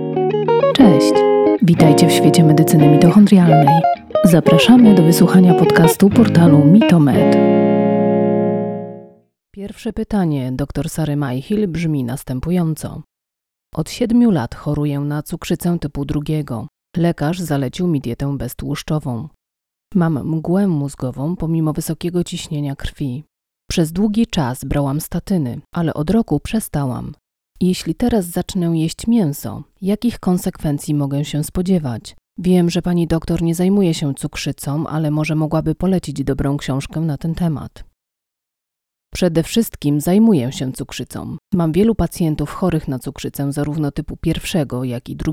Cześć! Witajcie w świecie medycyny mitochondrialnej. Zapraszamy do wysłuchania podcastu portalu Mitomed. Pierwsze pytanie dr Sary Mayhill brzmi następująco. Od 7 lat choruję na cukrzycę typu 2. Lekarz zalecił mi dietę beztłuszczową. Mam mgłę mózgową pomimo wysokiego ciśnienia krwi. Przez długi czas brałam statyny, ale od roku przestałam. Jeśli teraz zacznę jeść mięso, jakich konsekwencji mogę się spodziewać? Wiem, że pani doktor nie zajmuje się cukrzycą, ale może mogłaby polecić dobrą książkę na ten temat. Przede wszystkim zajmuję się cukrzycą. Mam wielu pacjentów chorych na cukrzycę zarówno typu 1, jak i 2.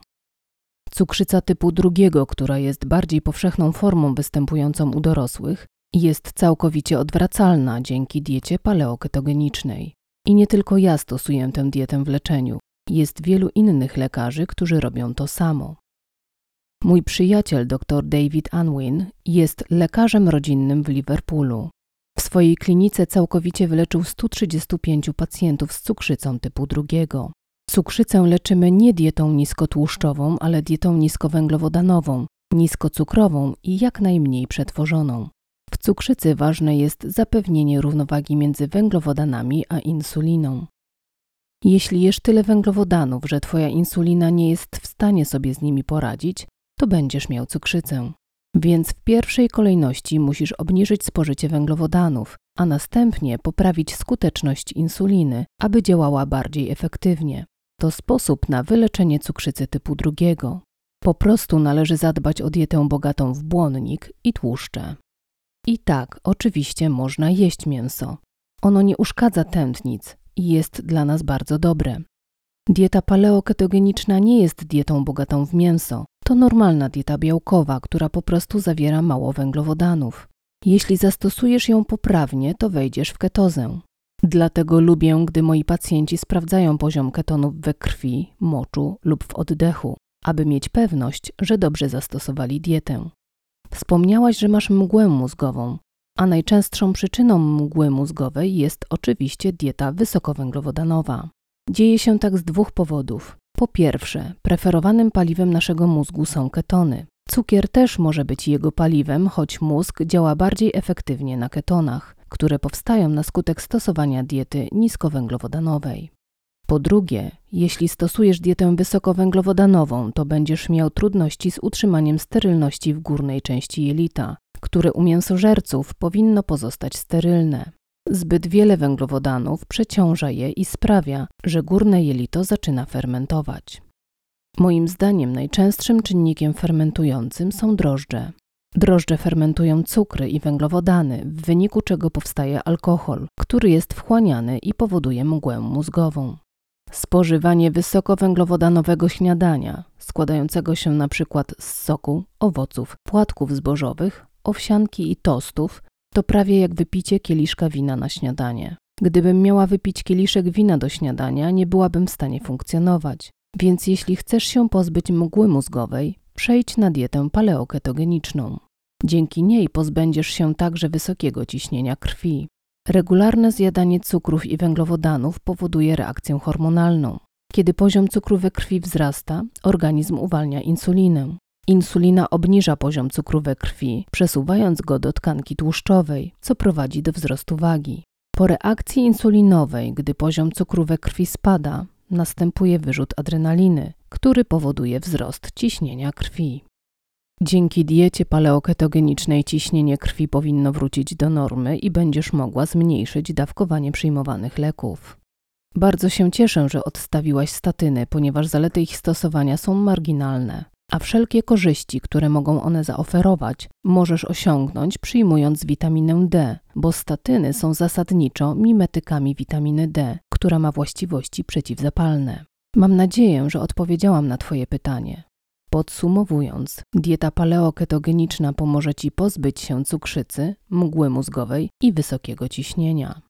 Cukrzyca typu 2, która jest bardziej powszechną formą występującą u dorosłych, jest całkowicie odwracalna dzięki diecie paleoketogenicznej. I nie tylko ja stosuję tę dietę w leczeniu. Jest wielu innych lekarzy, którzy robią to samo. Mój przyjaciel dr David Unwin jest lekarzem rodzinnym w Liverpoolu. W swojej klinice całkowicie wyleczył 135 pacjentów z cukrzycą typu 2. Cukrzycę leczymy nie dietą niskotłuszczową, ale dietą niskowęglowodanową, niskocukrową i jak najmniej przetworzoną. W cukrzycy ważne jest zapewnienie równowagi między węglowodanami a insuliną. Jeśli jesz tyle węglowodanów, że twoja insulina nie jest w stanie sobie z nimi poradzić, to będziesz miał cukrzycę. Więc w pierwszej kolejności musisz obniżyć spożycie węglowodanów, a następnie poprawić skuteczność insuliny, aby działała bardziej efektywnie. To sposób na wyleczenie cukrzycy typu 2. Po prostu należy zadbać o dietę bogatą w błonnik i tłuszcze. I tak, oczywiście można jeść mięso. Ono nie uszkadza tętnic i jest dla nas bardzo dobre. Dieta paleoketogeniczna nie jest dietą bogatą w mięso. To normalna dieta białkowa, która po prostu zawiera mało węglowodanów. Jeśli zastosujesz ją poprawnie, to wejdziesz w ketozę. Dlatego lubię, gdy moi pacjenci sprawdzają poziom ketonów we krwi, moczu lub w oddechu, aby mieć pewność, że dobrze zastosowali dietę. Wspomniałaś, że masz mgłę mózgową, a najczęstszą przyczyną mgły mózgowej jest oczywiście dieta wysokowęglowodanowa. Dzieje się tak z 2 powodów. Po pierwsze, preferowanym paliwem naszego mózgu są ketony. Cukier też może być jego paliwem, choć mózg działa bardziej efektywnie na ketonach, które powstają na skutek stosowania diety niskowęglowodanowej. Po drugie, jeśli stosujesz dietę wysokowęglowodanową, to będziesz miał trudności z utrzymaniem sterylności w górnej części jelita, które u mięsożerców powinno pozostać sterylne. Zbyt wiele węglowodanów przeciąża je i sprawia, że górne jelito zaczyna fermentować. Moim zdaniem najczęstszym czynnikiem fermentującym są drożdże. Drożdże fermentują cukry i węglowodany, w wyniku czego powstaje alkohol, który jest wchłaniany i powoduje mgłę mózgową. Spożywanie wysokowęglowodanowego śniadania, składającego się np. z soku, owoców, płatków zbożowych, owsianki i tostów, to prawie jak wypicie kieliszka wina na śniadanie. Gdybym miała wypić kieliszek wina do śniadania, nie byłabym w stanie funkcjonować. Więc jeśli chcesz się pozbyć mgły mózgowej, przejdź na dietę paleoketogeniczną. Dzięki niej pozbędziesz się także wysokiego ciśnienia krwi. Regularne zjadanie cukrów i węglowodanów powoduje reakcję hormonalną. Kiedy poziom cukru we krwi wzrasta, organizm uwalnia insulinę. Insulina obniża poziom cukru we krwi, przesuwając go do tkanki tłuszczowej, co prowadzi do wzrostu wagi. Po reakcji insulinowej, gdy poziom cukru we krwi spada, następuje wyrzut adrenaliny, który powoduje wzrost ciśnienia krwi. Dzięki diecie paleoketogenicznej ciśnienie krwi powinno wrócić do normy i będziesz mogła zmniejszyć dawkowanie przyjmowanych leków. Bardzo się cieszę, że odstawiłaś statyny, ponieważ zalety ich stosowania są marginalne, a wszelkie korzyści, które mogą one zaoferować, możesz osiągnąć przyjmując witaminę D, bo statyny są zasadniczo mimetykami witaminy D, która ma właściwości przeciwzapalne. Mam nadzieję, że odpowiedziałam na Twoje pytanie. Podsumowując, dieta paleoketogeniczna pomoże Ci pozbyć się cukrzycy, mgły mózgowej i wysokiego ciśnienia.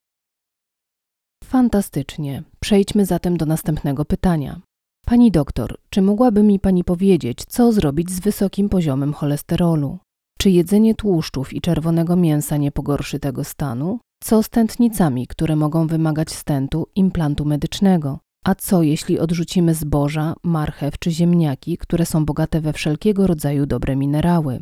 Fantastycznie. Przejdźmy zatem do następnego pytania. Pani doktor, czy mogłaby mi Pani powiedzieć, co zrobić z wysokim poziomem cholesterolu? Czy jedzenie tłuszczów i czerwonego mięsa nie pogorszy tego stanu? Co z tętnicami, które mogą wymagać stentu, implantu medycznego? A co jeśli odrzucimy zboża, marchew czy ziemniaki, które są bogate we wszelkiego rodzaju dobre minerały?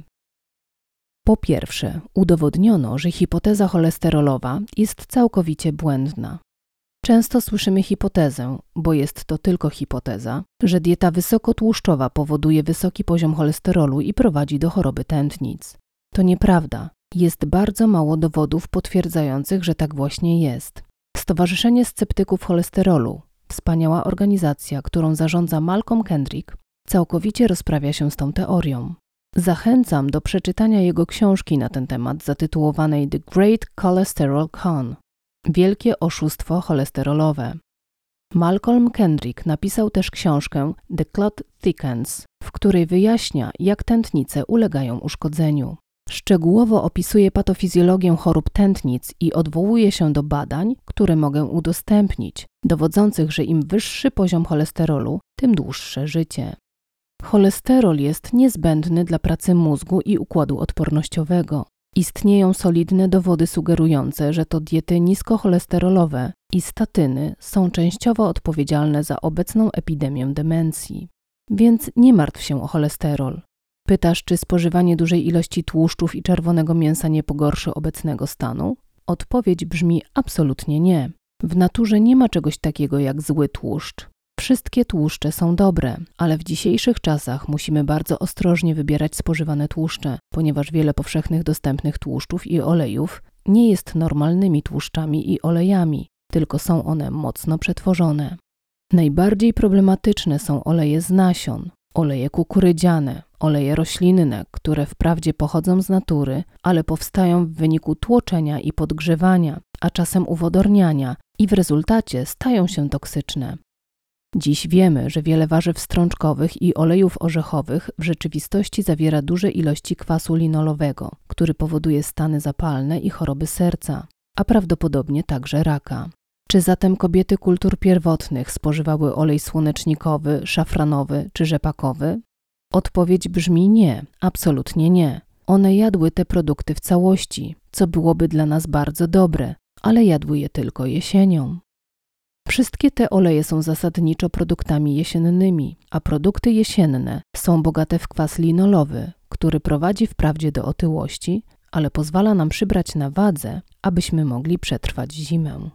Po pierwsze, udowodniono, że hipoteza cholesterolowa jest całkowicie błędna. Często słyszymy hipotezę, bo jest to tylko hipoteza, że dieta wysokotłuszczowa powoduje wysoki poziom cholesterolu i prowadzi do choroby tętnic. To nieprawda. Jest bardzo mało dowodów potwierdzających, że tak właśnie jest. Stowarzyszenie Sceptyków Cholesterolu, wspaniała organizacja, którą zarządza Malcolm Kendrick, całkowicie rozprawia się z tą teorią. Zachęcam do przeczytania jego książki na ten temat zatytułowanej The Great Cholesterol Con – Wielkie oszustwo cholesterolowe. Malcolm Kendrick napisał też książkę The Clot Thickens, w której wyjaśnia, jak tętnice ulegają uszkodzeniu. Szczegółowo opisuje patofizjologię chorób tętnic i odwołuje się do badań, które mogę udostępnić, dowodzących, że im wyższy poziom cholesterolu, tym dłuższe życie. Cholesterol jest niezbędny dla pracy mózgu i układu odpornościowego. Istnieją solidne dowody sugerujące, że to diety niskocholesterolowe i statyny są częściowo odpowiedzialne za obecną epidemię demencji. Więc nie martw się o cholesterol. Pytasz, czy spożywanie dużej ilości tłuszczów i czerwonego mięsa nie pogorszy obecnego stanu? Odpowiedź brzmi absolutnie nie. W naturze nie ma czegoś takiego jak zły tłuszcz. Wszystkie tłuszcze są dobre, ale w dzisiejszych czasach musimy bardzo ostrożnie wybierać spożywane tłuszcze, ponieważ wiele powszechnych dostępnych tłuszczów i olejów nie jest normalnymi tłuszczami i olejami, tylko są one mocno przetworzone. Najbardziej problematyczne są oleje z nasion, oleje kukurydziane, oleje roślinne, które wprawdzie pochodzą z natury, ale powstają w wyniku tłoczenia i podgrzewania, a czasem uwodorniania i w rezultacie stają się toksyczne. Dziś wiemy, że wiele warzyw strączkowych i olejów orzechowych w rzeczywistości zawiera duże ilości kwasu linolowego, który powoduje stany zapalne i choroby serca, a prawdopodobnie także raka. Czy zatem kobiety kultur pierwotnych spożywały olej słonecznikowy, szafranowy czy rzepakowy? Odpowiedź brzmi nie, absolutnie nie. One jadły te produkty w całości, co byłoby dla nas bardzo dobre, ale jadły je tylko jesienią. Wszystkie te oleje są zasadniczo produktami jesiennymi, a produkty jesienne są bogate w kwas linolowy, który prowadzi wprawdzie do otyłości, ale pozwala nam przybrać na wadze, abyśmy mogli przetrwać zimę.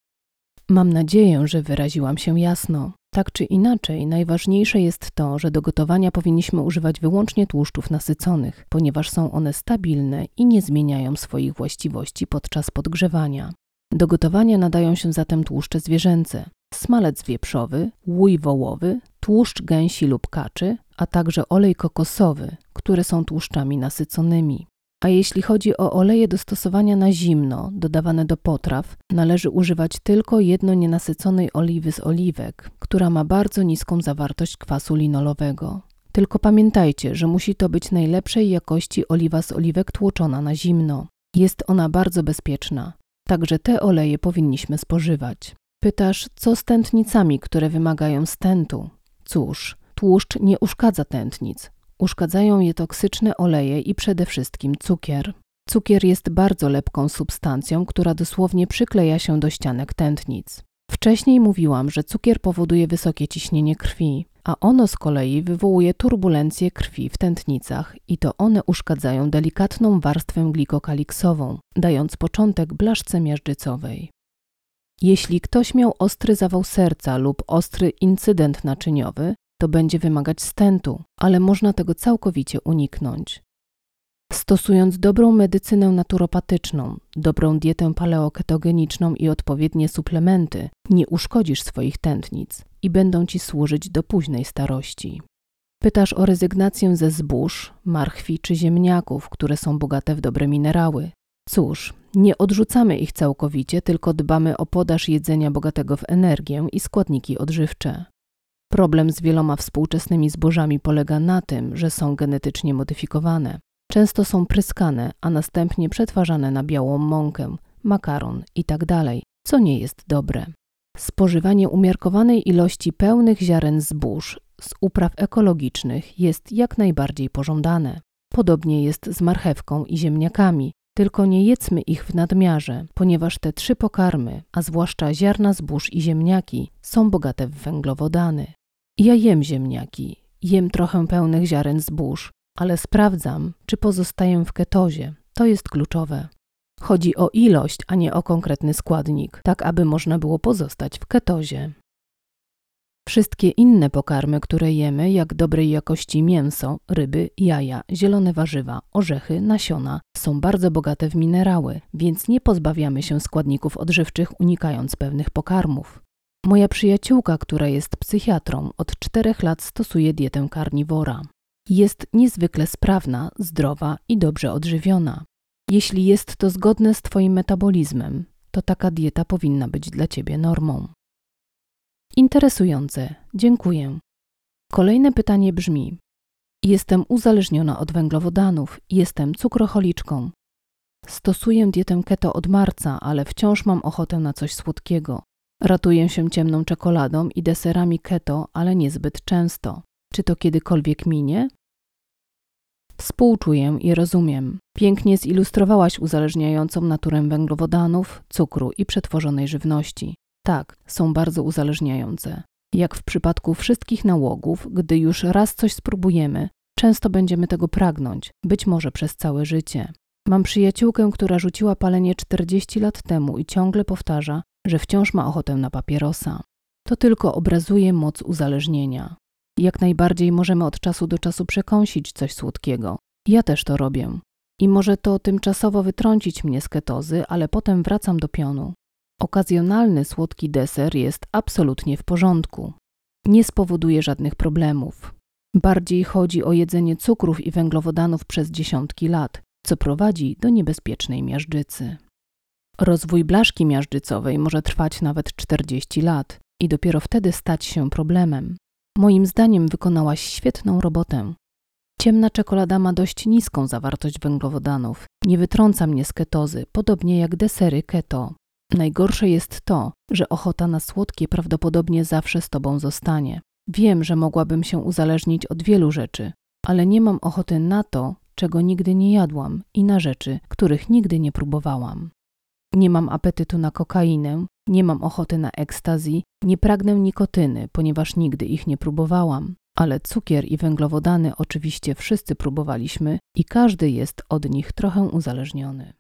Mam nadzieję, że wyraziłam się jasno. Tak czy inaczej, najważniejsze jest to, że do gotowania powinniśmy używać wyłącznie tłuszczów nasyconych, ponieważ są one stabilne i nie zmieniają swoich właściwości podczas podgrzewania. Do gotowania nadają się zatem tłuszcze zwierzęce, smalec wieprzowy, łój wołowy, tłuszcz gęsi lub kaczy, a także olej kokosowy, które są tłuszczami nasyconymi. A jeśli chodzi o oleje do stosowania na zimno, dodawane do potraw, należy używać tylko jedno nienasyconej oliwy z oliwek, która ma bardzo niską zawartość kwasu linolowego. Tylko pamiętajcie, że musi to być najlepszej jakości oliwa z oliwek tłoczona na zimno. Jest ona bardzo bezpieczna. Także te oleje powinniśmy spożywać. Pytasz, co z tętnicami, które wymagają stentu? Cóż, tłuszcz nie uszkadza tętnic. Uszkadzają je toksyczne oleje i przede wszystkim cukier. Cukier jest bardzo lepką substancją, która dosłownie przykleja się do ścianek tętnic. Wcześniej mówiłam, że cukier powoduje wysokie ciśnienie krwi, a ono z kolei wywołuje turbulencję krwi w tętnicach i to one uszkadzają delikatną warstwę glikokaliksową, dając początek blaszce miażdżycowej. Jeśli ktoś miał ostry zawał serca lub ostry incydent naczyniowy, to będzie wymagać stentu, ale można tego całkowicie uniknąć. Stosując dobrą medycynę naturopatyczną, dobrą dietę paleoketogeniczną i odpowiednie suplementy, nie uszkodzisz swoich tętnic i będą ci służyć do późnej starości. Pytasz o rezygnację ze zbóż, marchwi czy ziemniaków, które są bogate w dobre minerały. Cóż, nie odrzucamy ich całkowicie, tylko dbamy o podaż jedzenia bogatego w energię i składniki odżywcze. Problem z wieloma współczesnymi zbożami polega na tym, że są genetycznie modyfikowane. Często są pryskane, a następnie przetwarzane na białą mąkę, makaron itd., co nie jest dobre. Spożywanie umiarkowanej ilości pełnych ziaren zbóż z upraw ekologicznych jest jak najbardziej pożądane. Podobnie jest z marchewką i ziemniakami, Tylko nie jedzmy ich w nadmiarze, ponieważ te 3 pokarmy, a zwłaszcza ziarna zbóż i ziemniaki, są bogate w węglowodany. Ja jem ziemniaki, jem trochę pełnych ziaren zbóż, ale sprawdzam, czy pozostaję w ketozie. To jest kluczowe. Chodzi o ilość, a nie o konkretny składnik, tak aby można było pozostać w ketozie. Wszystkie inne pokarmy, które jemy, jak dobrej jakości mięso, ryby, jaja, zielone warzywa, orzechy, nasiona, są bardzo bogate w minerały, więc nie pozbawiamy się składników odżywczych, unikając pewnych pokarmów. Moja przyjaciółka, która jest psychiatrą, od 4 lat stosuje dietę karniwora. Jest niezwykle sprawna, zdrowa i dobrze odżywiona. Jeśli jest to zgodne z Twoim metabolizmem, to taka dieta powinna być dla Ciebie normą. Interesujące, dziękuję. Kolejne pytanie brzmi: jestem uzależniona od węglowodanów, jestem cukrocholiczką. Stosuję dietę keto od marca, ale wciąż mam ochotę na coś słodkiego. Ratuję się ciemną czekoladą i deserami keto, ale niezbyt często. Czy to kiedykolwiek minie? Współczuję i rozumiem. Pięknie zilustrowałaś uzależniającą naturę węglowodanów, cukru i przetworzonej żywności. Tak, są bardzo uzależniające. Jak w przypadku wszystkich nałogów, gdy już raz coś spróbujemy, często będziemy tego pragnąć, być może przez całe życie. Mam przyjaciółkę, która rzuciła palenie 40 lat temu i ciągle powtarza, że wciąż ma ochotę na papierosa. To tylko obrazuje moc uzależnienia. Jak najbardziej możemy od czasu do czasu przekąsić coś słodkiego. Ja też to robię. I może to tymczasowo wytrącić mnie z ketozy, ale potem wracam do pionu. Okazjonalny słodki deser jest absolutnie w porządku. Nie spowoduje żadnych problemów. Bardziej chodzi o jedzenie cukrów i węglowodanów przez dziesiątki lat, co prowadzi do niebezpiecznej miażdżycy. Rozwój blaszki miażdżycowej może trwać nawet 40 lat i dopiero wtedy stać się problemem. Moim zdaniem wykonałaś świetną robotę. Ciemna czekolada ma dość niską zawartość węglowodanów. Nie wytrąca mnie z ketozy, podobnie jak desery keto. Najgorsze jest to, że ochota na słodkie prawdopodobnie zawsze z Tobą zostanie. Wiem, że mogłabym się uzależnić od wielu rzeczy, ale nie mam ochoty na to, czego nigdy nie jadłam i na rzeczy, których nigdy nie próbowałam. Nie mam apetytu na kokainę, nie mam ochoty na ekstazji, nie pragnę nikotyny, ponieważ nigdy ich nie próbowałam. Ale cukier i węglowodany oczywiście wszyscy próbowaliśmy i każdy jest od nich trochę uzależniony.